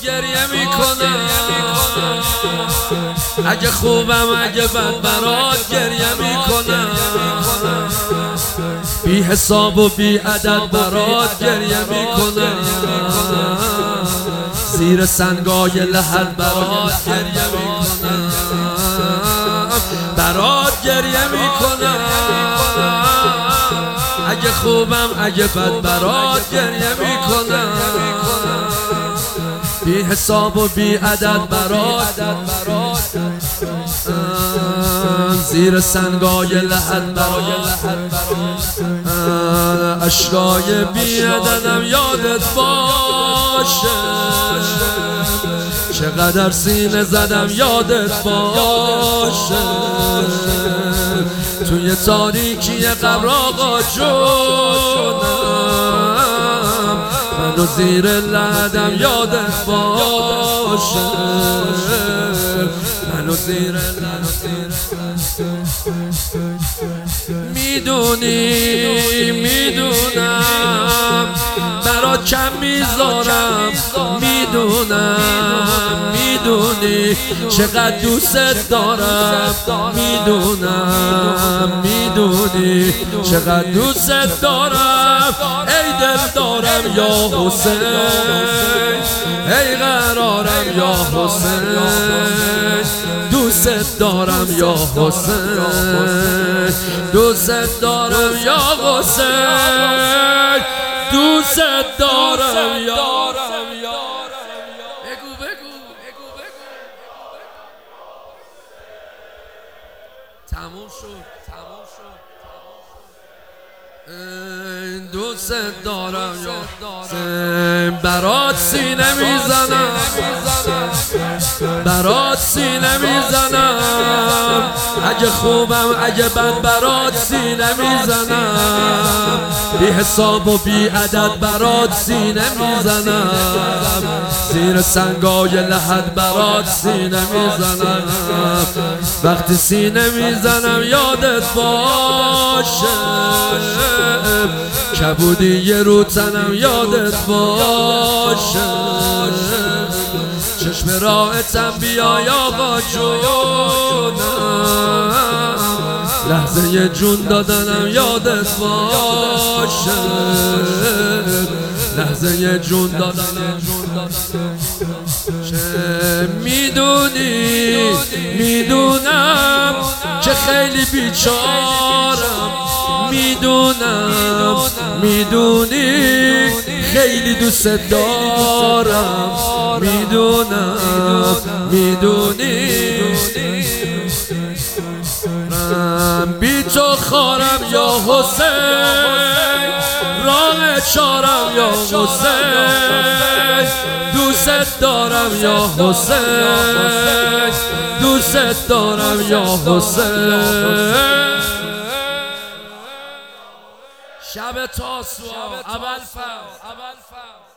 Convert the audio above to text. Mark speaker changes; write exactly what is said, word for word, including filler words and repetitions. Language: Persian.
Speaker 1: گریه میکنم، اگه خوبم اگه بد برات گریه میکنم، بی حساب و بی عدد برات گریه میکنم، زیر سنگای لحد برات گریه میکنم، برات گریه میکنم، اگه خوبم اگه بد برات گریه میکنم، بی حساب و بی عدد برات، زیر سنگای لحد برات، اشکای بی عددم یادت باشه، چقدر سینه زدم یادت باشه، توی تاریکی قبر آقا جونم، منو زیر لحدم یادت باشه، منو زیر لحدم. میدونی میدونم برات کم میذارم، میدونم میدونی چقدر دوست دارم، میدونم میدونی چقدر دوست دارم، ای دل دارم یا حسین، ای قرارم یا حسین، دوست دارم یا حسین، دوست دارم یا حسین، دوست دارم یا بگو بگو بگو بگو تموم شد تموم شد دوست دارم یا برات سینه میزنم، برات سینه میزنم، اگه خوبم اگه بد برات سینه میزنم، بی حساب و بی عدد برات سینه میزنم، زیر سنگای لحد برات سینه میزنم، وقتی سینه میزنم یادت باشه، کبودی یه رو تنم یادت باشه، چشم راهتم بیای آقا جونم، لحظه جون دادنم یادت باشه، لحظه جون دادنم. چه میدونی میدونم که خیلی بیچارم، میدونم میدونی خیلی دوست دارم، میدونم میدونی بی تو خارم یا حسین، راه چارم یا حسین، دوست دارم یا حسین، دوست دارم یا حسین. شب تاسوعا اول فصل